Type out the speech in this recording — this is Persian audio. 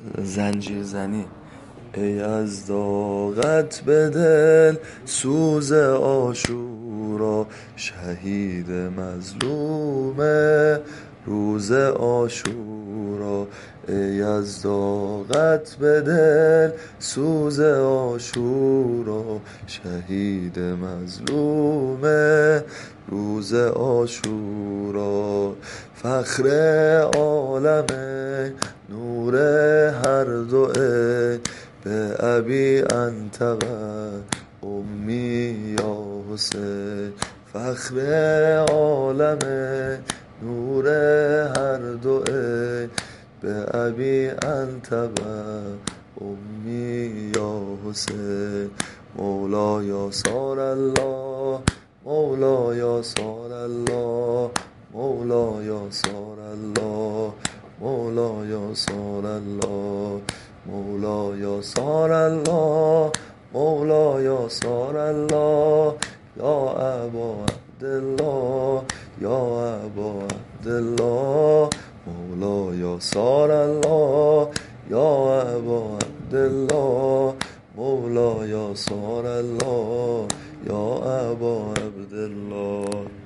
زنجیر زنی. ای از داغت به دل سوز عاشورا، شهید مظلوم روز عاشورا. ای از داغت به دل سوز عاشورا، شهید مظلوم روز عاشورا. فخر عالمه نور هر دو عین، به ابی انت و امی یا حسین. فخر عالمه نور هر دو عین، به ابی انت و امی یا حسین. مولایا صار الله، مولایا صار الله، مولایا صار الله، مولایا صار الله، مولایا صار الله، مولایا صار الله. یا ابا عبدالله، یا ابا عبدالله، مولایا صار الله. یا ابا عبدالله، مولایا صار الله. یا ابا عبدالله.